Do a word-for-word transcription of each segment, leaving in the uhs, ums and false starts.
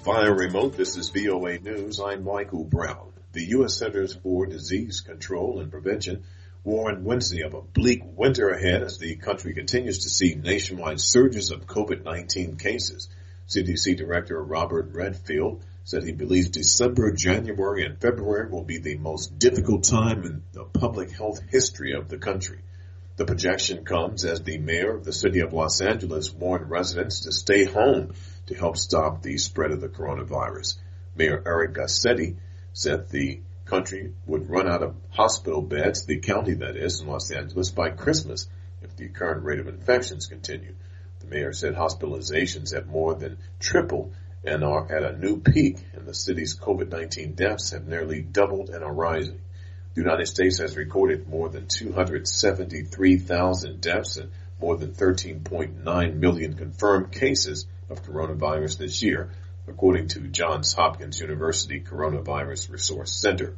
Via remote, this is V O A News. I'm Michael Brown. The U S Centers for Disease Control and Prevention warned Wednesday of a bleak winter ahead as the country continues to see nationwide surges of COVID nineteen cases. C D C Director Robert Redfield said he believes December, January, and February will be the most difficult time in the public health history of the country. The projection comes as the mayor of the city of Los Angeles warned residents to stay home to help stop the spread of the coronavirus. Mayor Eric Garcetti said the country would run out of hospital beds, the county that is, in Los Angeles, by Christmas if the current rate of infections continue. The mayor said hospitalizations have more than tripled and are at a new peak, and the city's COVID nineteen deaths have nearly doubled and are rising. The United States has recorded more than two hundred seventy-three thousand deaths and more than thirteen point nine million confirmed cases of coronavirus this year, according to Johns Hopkins University Coronavirus Resource Center.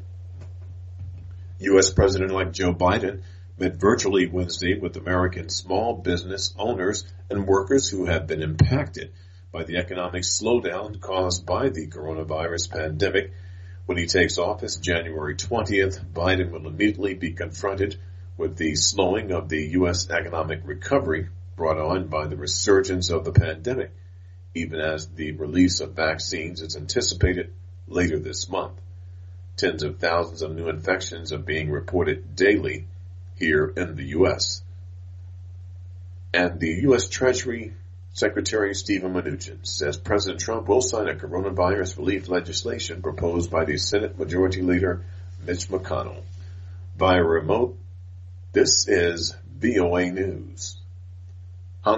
U S President-elect Joe Biden met virtually Wednesday with American small business owners and workers who have been impacted by the economic slowdown caused by the coronavirus pandemic. When he takes office January twentieth, Biden will immediately be confronted with the slowing of the U S economic recovery brought on by the resurgence of the pandemic, even as the release of vaccines is anticipated later this month. Tens of thousands of new infections are being reported daily here in the U S. And the U S Treasury Secretary Steven Mnuchin says President Trump will sign a coronavirus relief legislation proposed by the Senate Majority Leader Mitch McConnell. Via remote, this is V O A News.